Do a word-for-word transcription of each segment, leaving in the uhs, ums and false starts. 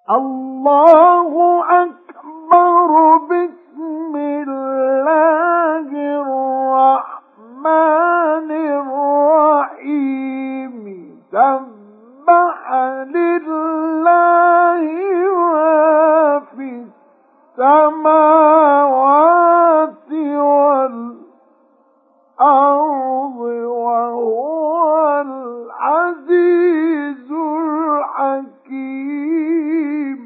الله أكبر. بسم الله الرحمن الرحيم. سبح لله ما في السماوات والأرض وهو العزيز الحكيم.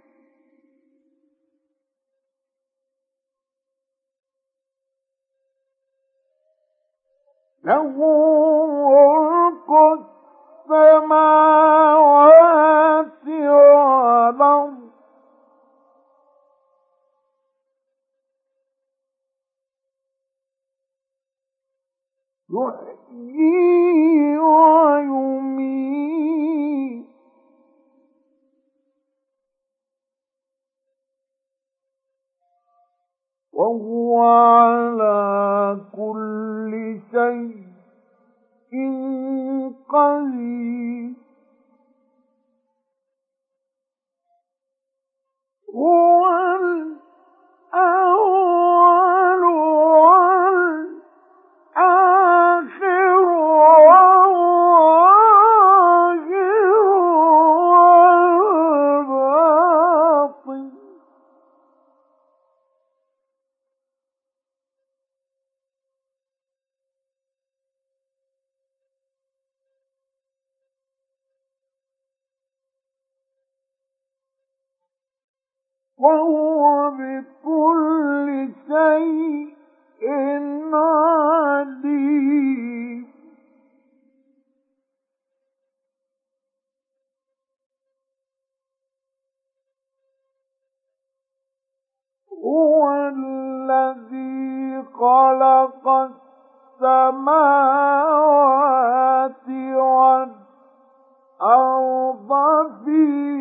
له ملك السماوات والأرض يحيي ويميت وهو على كل شيء قدير. هو الأول والآخر والظاهر والباطن. وهو بكل شيء عليم. هو الذي خلق السماوات والأرض في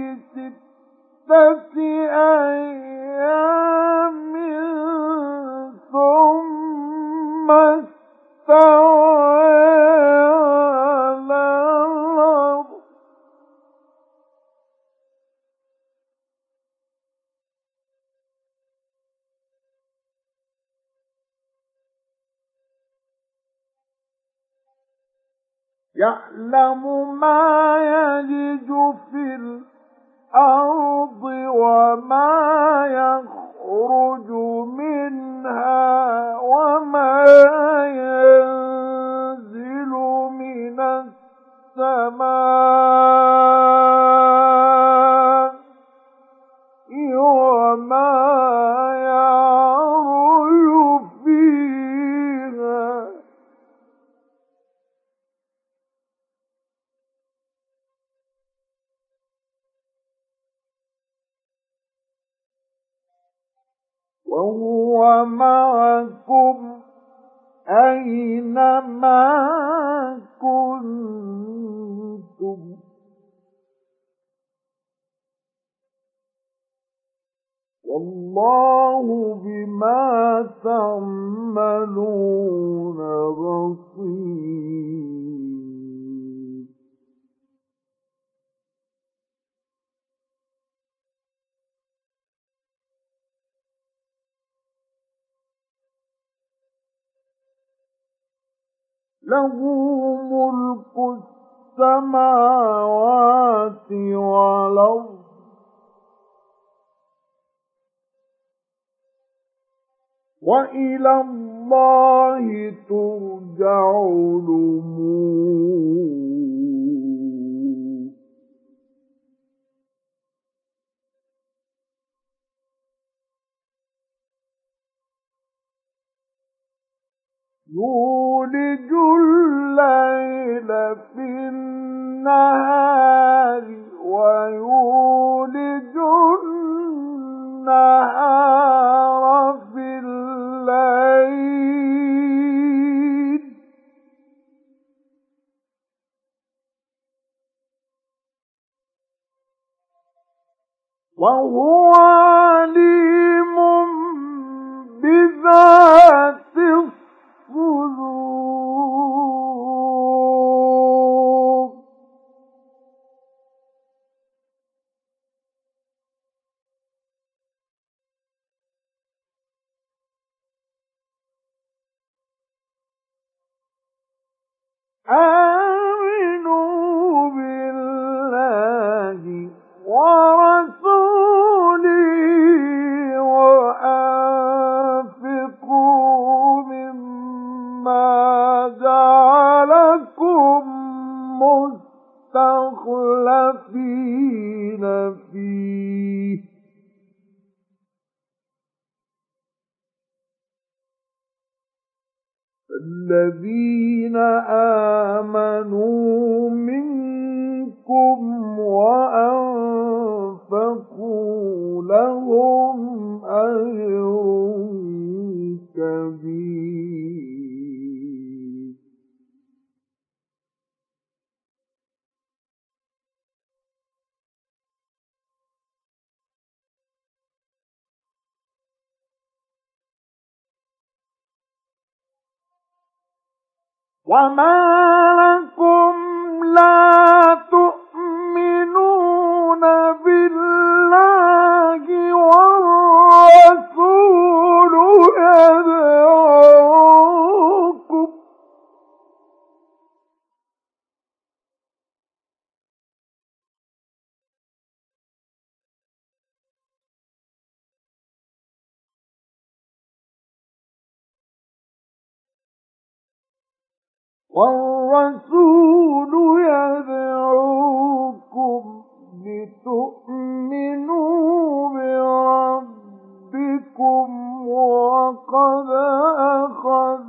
ستة أيام ثم استوى على الأرض. يعلم ما يلج في الأرض وما يخرج منها وما ينزل من السماء وما يعرج فيها. وهو معكم أينما كنتم والله بما تعملون بصير. له ملك السماوات والأرض وإلى الله ترجع الأمور. يولج الليل في النهار ويولج النهار في الليل وهو عليم بذات الصدور. آمنوا بالله ورسوله وأنفقوا مما جعلكم مستخلفين فيه الذين آمنوا منكم وأنفقوا لهم أجر كبير وما لكم لا تؤمنون بالله والرسول يدعوكم والرسول يدعوكم لتؤمنوا بربكم وقد أخذ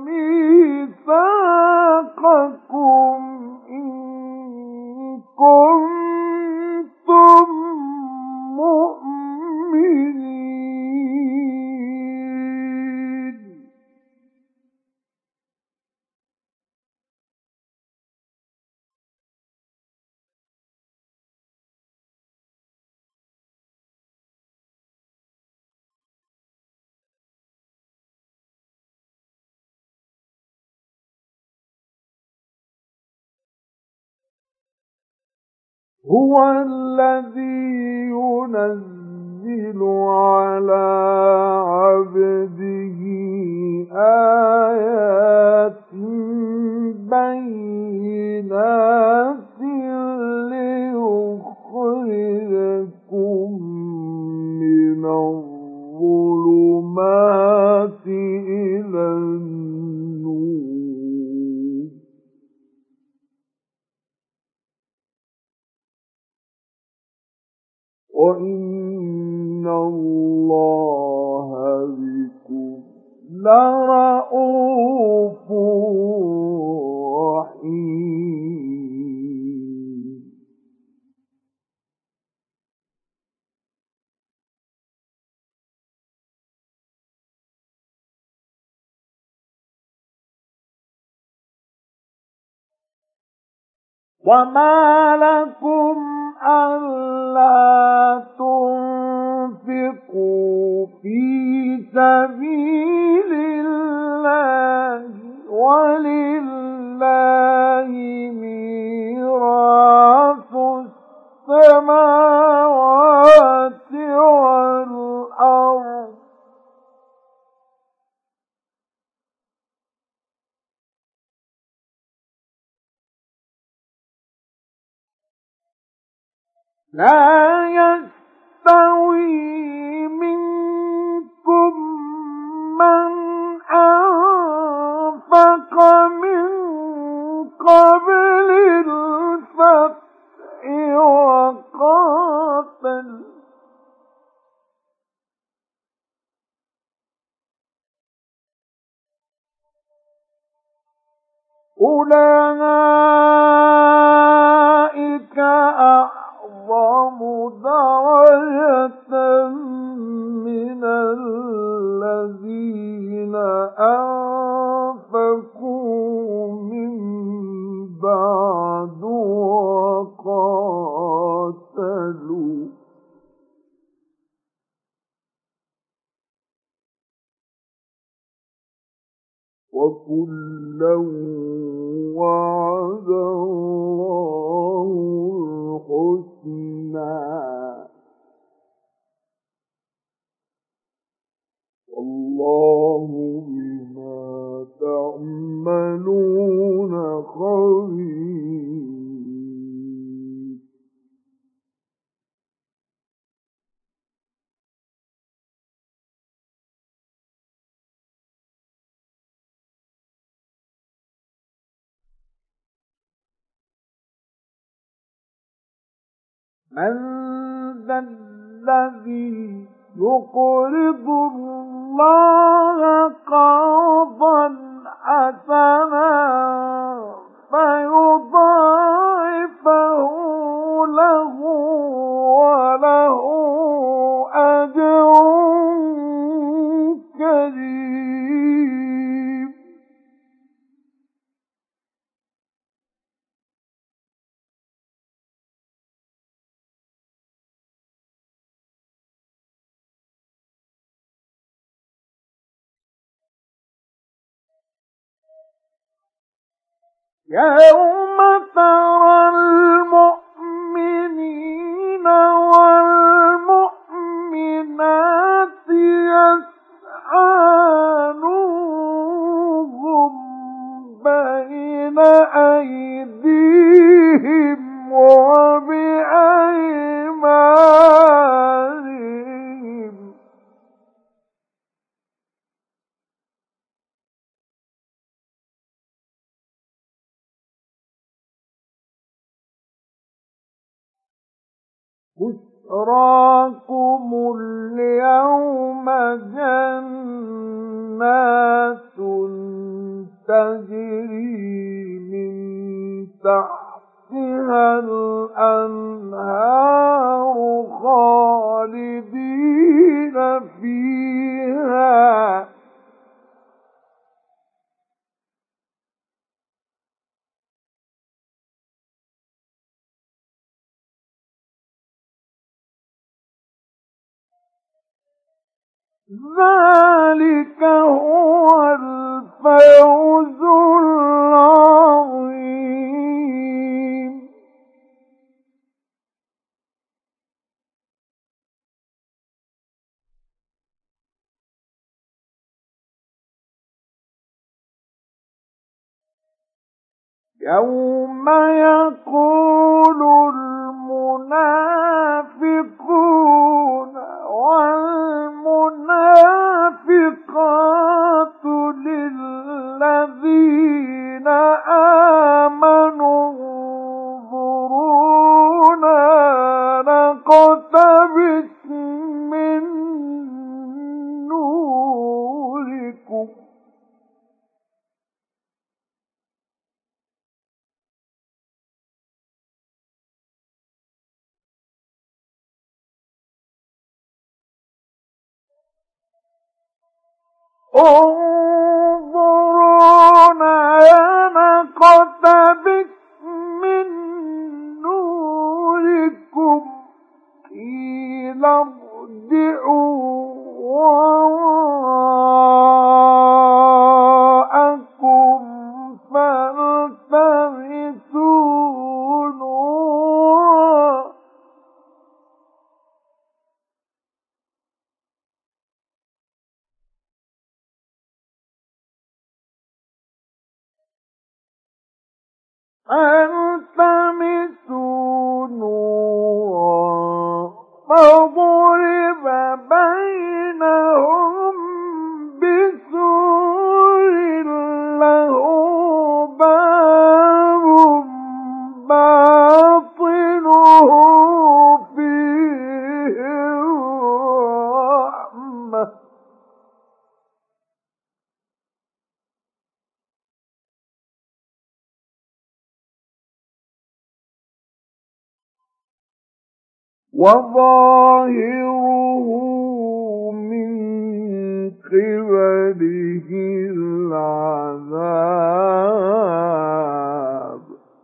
ميثاقكم إن كنتم مؤمنين هو الذي ينزل على عبده آيات بينات ليخرجكم من الظلمات إلى النور وَإِنَّ اللَّهَ بِكُمْ لَرَءُوفٌ رَحِيمٌ وَمَا لَكُمْ أَلَّا تُنفِقُوا فِي سَبِيلِ اللَّهِ وَلِلَّهِ مِيرَاثُ السَّمَاوَاتِ وَالْأَرْضِ لا يستوي منكم من أنفق من قبل الفتح وقاتل أولئك أعظم درجة من الذين أنفقوا من بعد وقاتلوا وَكُلًّا وَعَدَ اللَّهُ الْحُسْنَى وَاللَّهُ بِمَا تَعْمَلُونَ خَبِيرٌ من ذا الذي يقرض الله قرضا حسنا فيضاعفه له وله أجر كريم. يوم ترى المؤمنين والمؤمنات يسعى نورهم بين أيديهم وبأيمانهم بشراكم اليوم جنات تجري من تحتها الأنهار خالدين فيها ذلك هو الفوز العظيم. يوم يقول المنافقون والمنافقات للذين آمنوا انظرونا نقتبس من نوركم انظرونا نقتبس من نوركم قيل ارجعوا وراءكم فالتمسوا نورا فالتمسوا نورا فضرب بينهم بسور له باب باطنه فيه الرحمة وظاهره من قبله العذاب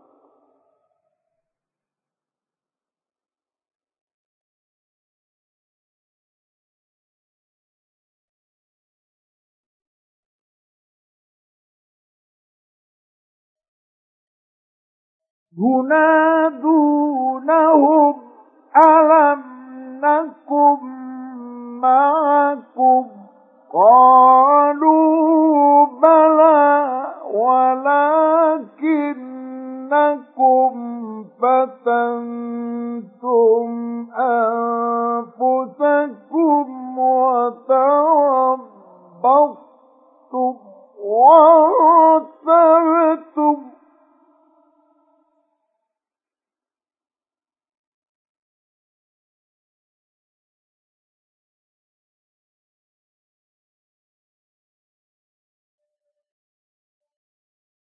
ينادونهم ألم نكن معكم قالوا بلى ولكنكم فتنتم أنفسكم وتربصتم وارتبتم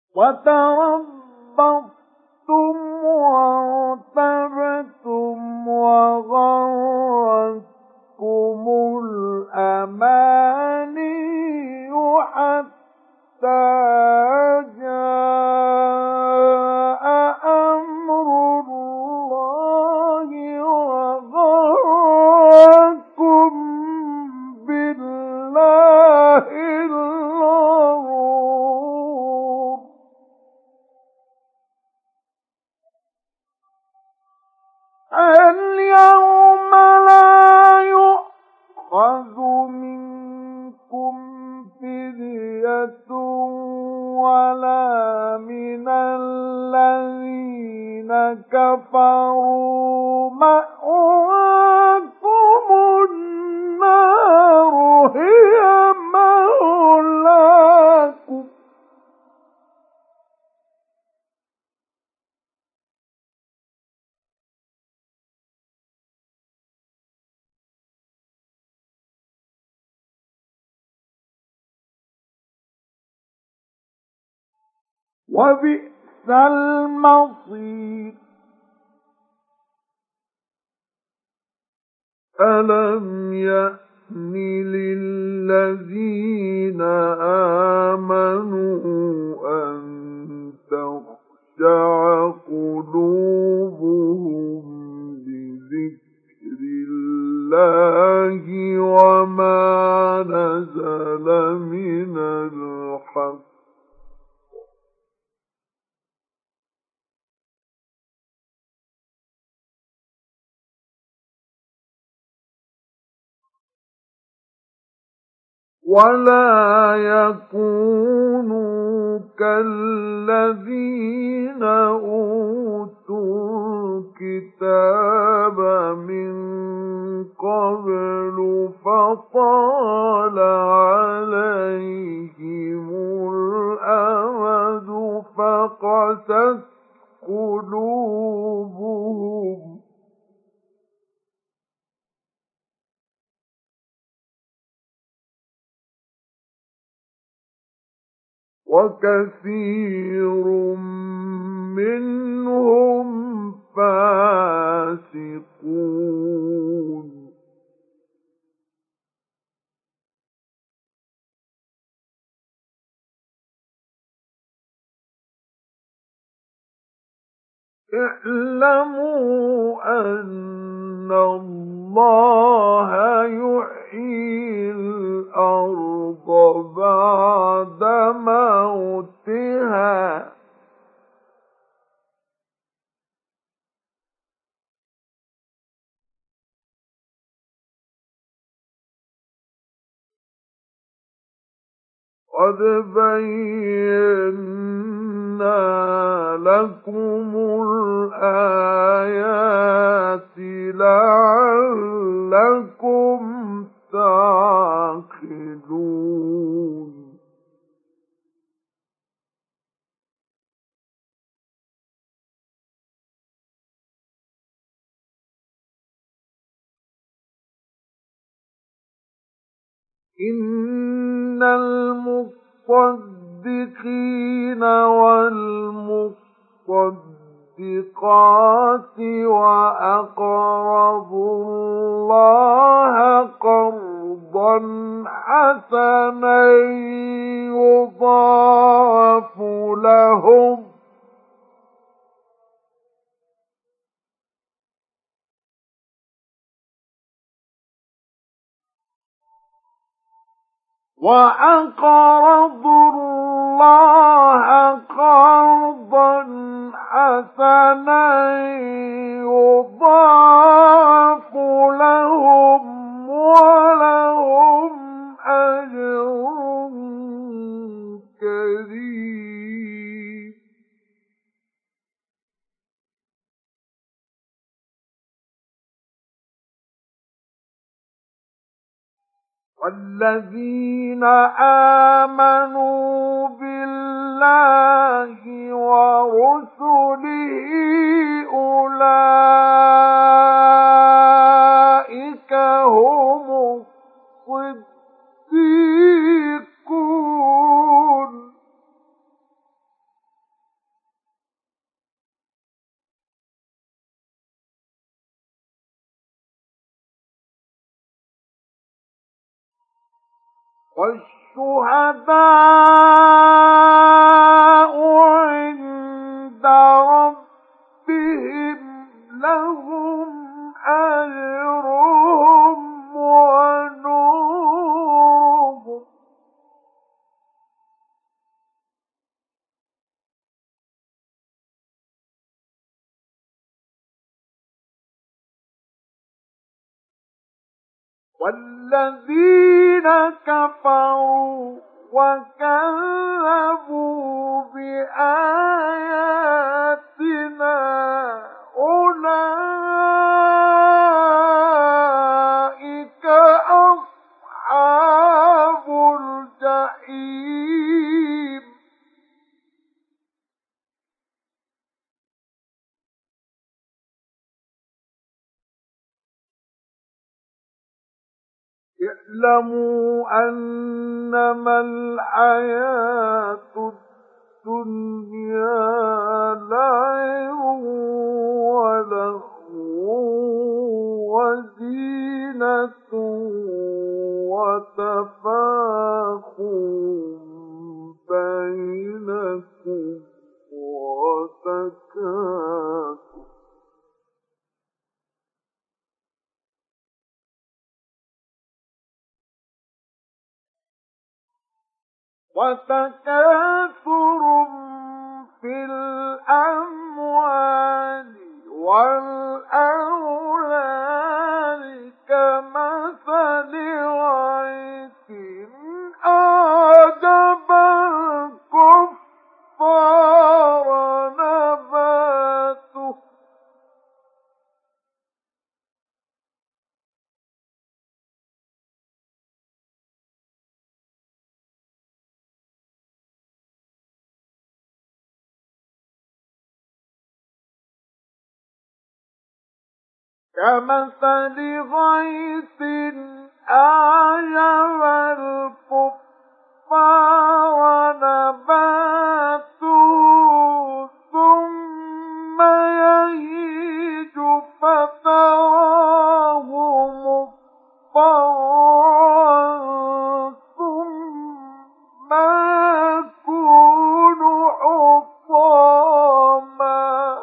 وتربصتم وارتبتم وغرتكم الأماني حتى جاء أمر الله وغركم بالله الغرور. اليوم لا يؤخذ منكم فدية ولا من الذين كفروا، مأواكم النار هي مولاكم وبئس المصير. ألم يأن للذين آمنوا أن تخشع قلوبهم لذكر الله وما نزل من الحق ولا يكونوا كالذين أوتوا الكتاب من قبل فطال عليهم الأمد فقست قلوبهم وكثير منهم فاسقون. اعلموا أن الله يحيي الأرض بعد موتها قد بينا لكم الآيات لعلكم تعقلون. إن المصدقين والمصدقات وأقرضوا الله قرضا حسنا يضاعف لهم وأقرضوا الله قرضا حسنا يضاعف لهم ولهم أجر كريم. والذين آمنوا بالله ورسله أولئك هم الصديقون والشهداء عند ربهم لهم أجرهم ونورهم والذين كفروا وكذبوا بآياتنا أولئك أصحاب الجحيم اعلموا أنما الحياة الدنيا لعب ولهو وزينة وتفاخر بينكم وتكاثر وتكاثر في الأموال والأولاد كمثل غيث أعجب الكفار نباته كمثل غيث أعجب الكفار نباته ثم يهيج فتراه مصفرا ثم يكون حطاما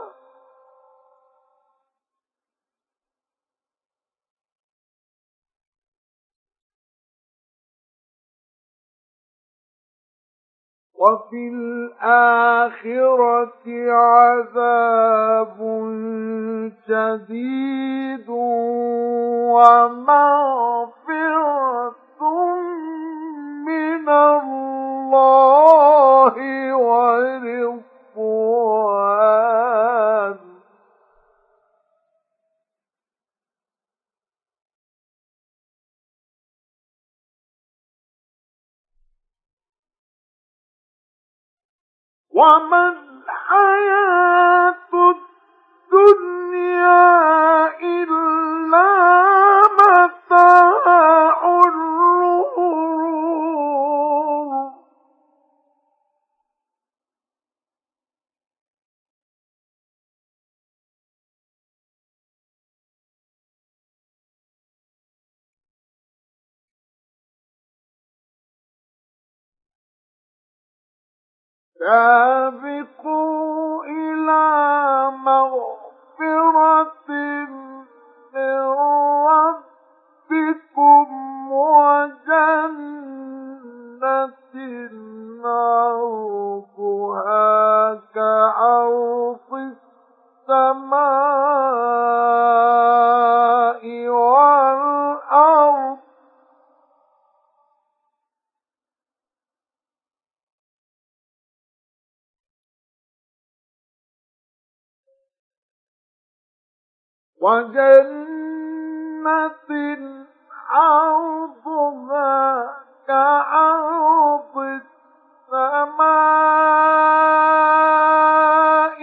وفي الآخرة عذاب شديد ومغفرة من الله ورضوان وما الحياة الدنيا إلا متاع الغرور سابقوا إلى مغفرة من ربكم وجنة عرضها كعرض السماء والأرض وجنة عرضها كعرض السماء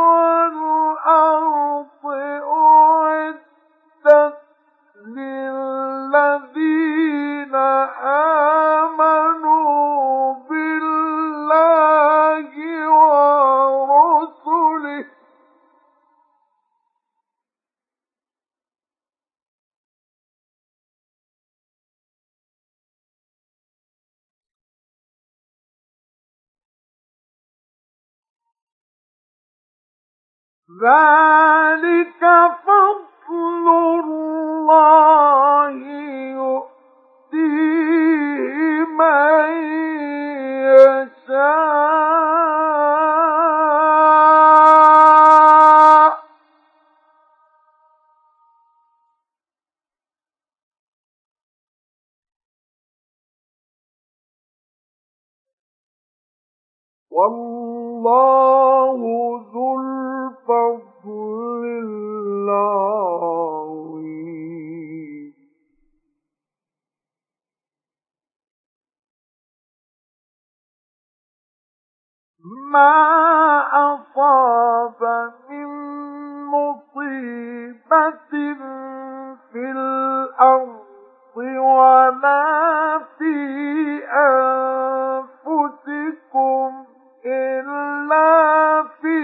والأرض أعدت للذين آمنوا بالله ورسله ذلك فضل الله يؤتيه من يشاء والله ذو الفضل العظيم. ما أصاب من مصيبة في الأرض ولا في أنفسكم إلا في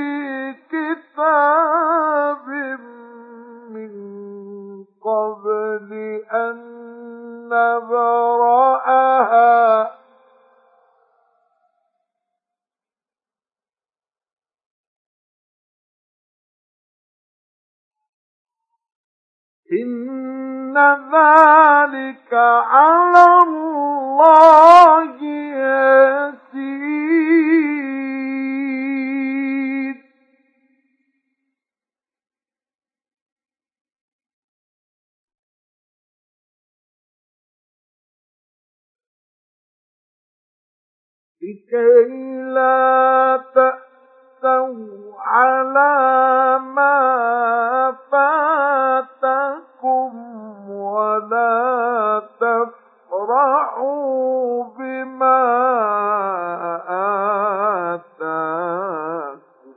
كتاب من قبل أن نبرأها إن ذلك على الله يسير. لكي لا تأسوا على ما فاتكم ولا تفرحوا بما آتاكم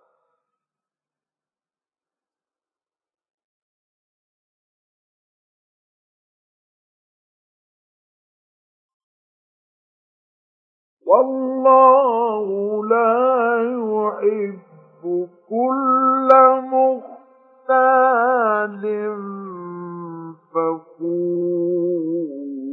والله لا يحب كل مختال فخور.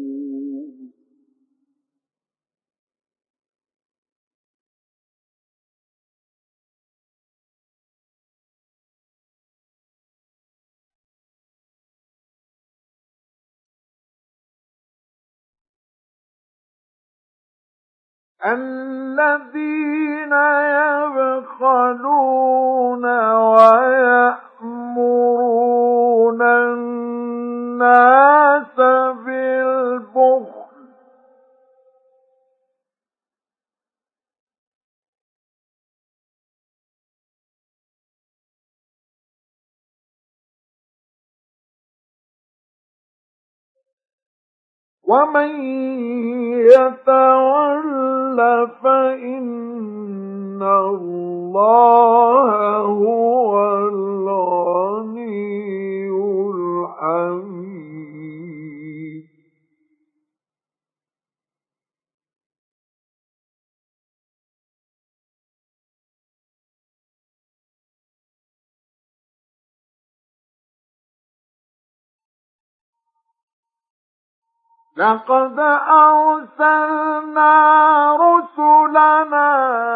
الذين يبخلون ويأمرون الناس بالبخل ومن يتول فإن الله هو الغني الحميد. لقد أرسلنا رسلنا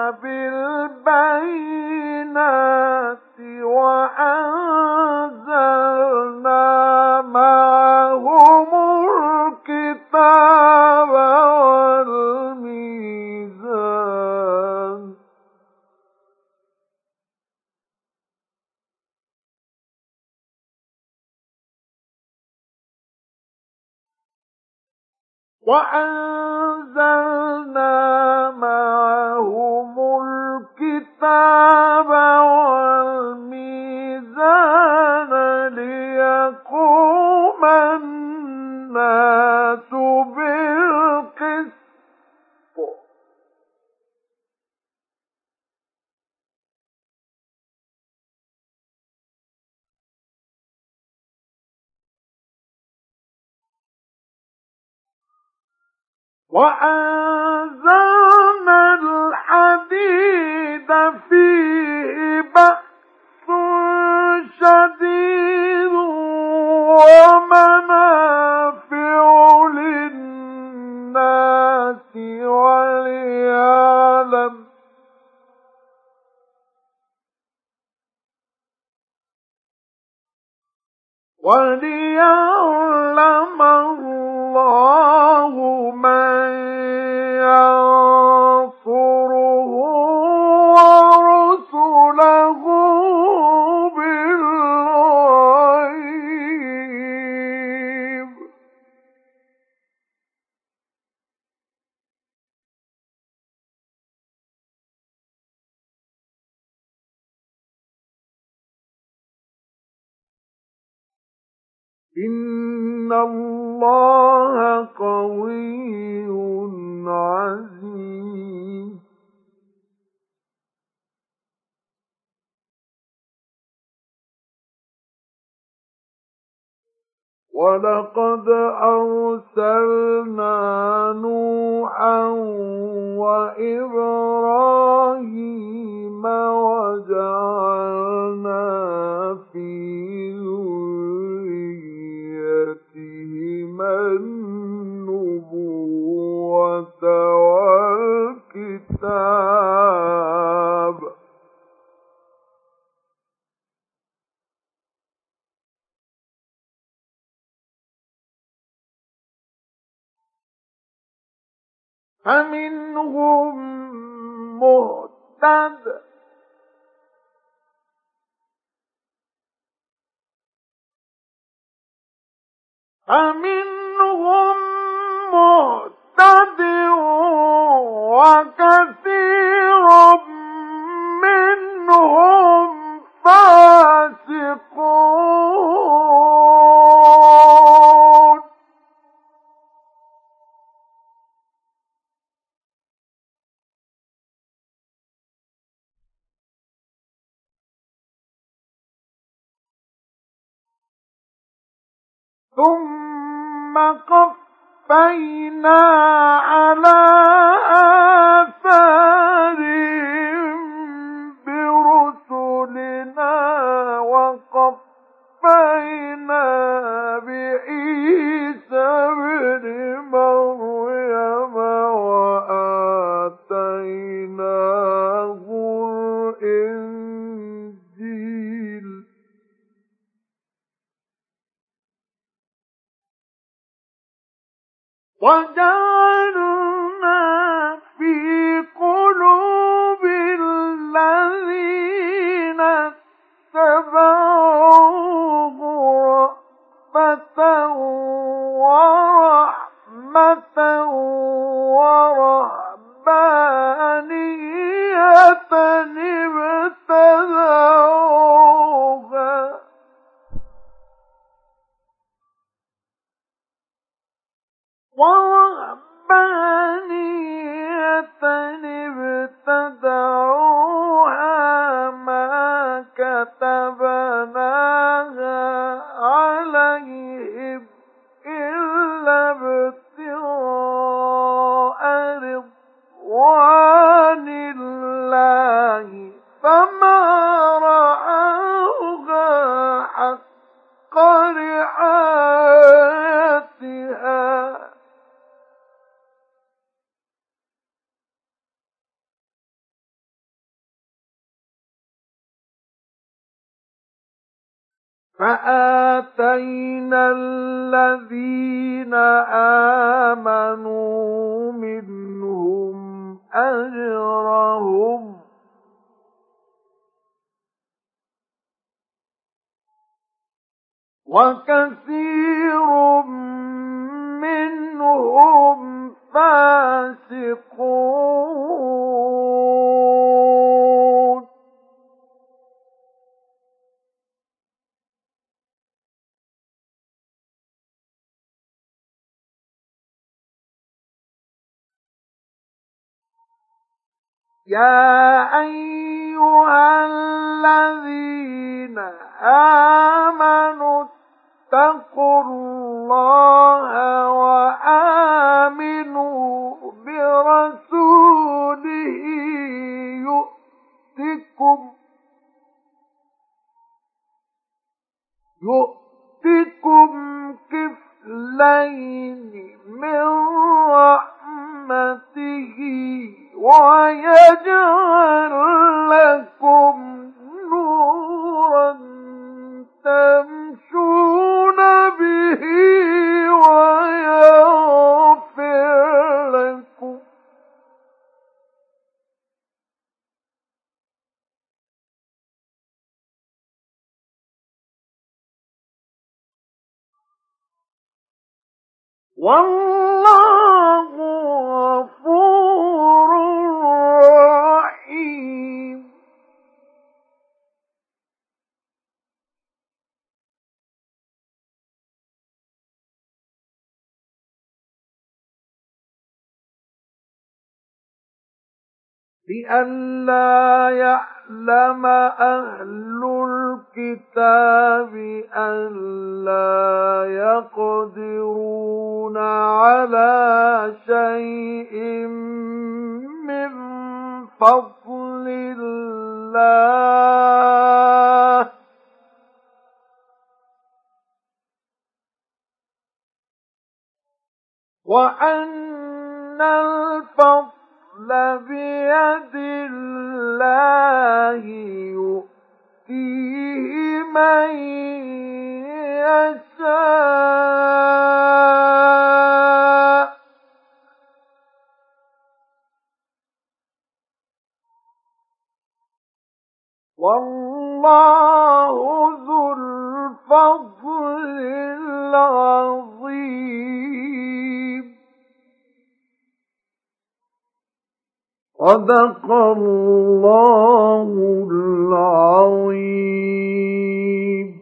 بالبينات وأنزلنا معهم الكتاب والميزان وأنزلنا معهم الكتاب والميزان ليقوم الناس بالقسط وأنزلنا الحديد فيه بأس شديد ومنافع للناس وليعلم وَلِيَعْلَمَ اللَّهُ مَن يَنصُرُهُ وَرُسُلَهُ بِالْغَيْبِ ۚ إِنَّ اللَّهَ قَوِيٌّ عَزِيزٌ. وَلَقَدْ أَرْسَلْنَا نُوحًا وَإِبْرَاهِيمَ وَجَعَلْنَا فِي ذُرِّيَّتِهِمَا النُّبُوَّةَ وَالْكِتَابَ ۖ فَمِنْهُم مُّهْتَدٍ ۖ فَمِنْهُم مُّهْتَدٍ وَكَثِيرٌ مِّنْهُمْ فَاسِقُونَ. ثُمَّ قَفَّيْنَا عَلَى آثَارِهِم بِرُسُلِنَا وَقَفَّيْنَا بِعِيسَى ابْنِ مَرْيَمَ وَآتَيْنَاهُ الْإِنجِيلَ وَجَعَلْنَا فِي قُلُوبِ الَّذِينَ اتَّبَعُوهُ رَأْفَةً وَرَحْمَةً وَرَهْبَانِيَّةً ابْتَدَعُوهَا وَرَهْبَانِيَّةً ابْتَدَعُوهَا مَا كَتَبْنَاهَا عَلَيْهِمْ إِلَّا ابْتِغَاءَ رِضْوَانِ اللَّهِ فَمَا رَعَوْهَا حَقَّ رِعَايَتِهَا فَآتَيْنَا الَّذِينَ آمَنُوا مِنْهُمْ أَجْرَهُمْ وَكَثِيرٌ مِّنْهُمْ فَاسِقُونَ. يَا أَيُّهَا الَّذِينَ آمَنُوا اتَّقُوا اللَّهَ وَآمِنُوا بِرَسُولِهِ يُؤْتِكُمْ يُؤْتِكُمْ كِفْلَيْنِ مِنْ رَحْمَتِهِ وَيَجْعَلْ لَكُمْ نُورًا تَمْشُونَ والله غفور رحيم. لئلا يعلم أهل الكتاب ألا يقدرون على شيء من فضل الله وأن الفضل بيد الله يؤتيه من يشاء والله ذو الفضل العظيم. صدق الله العظيم.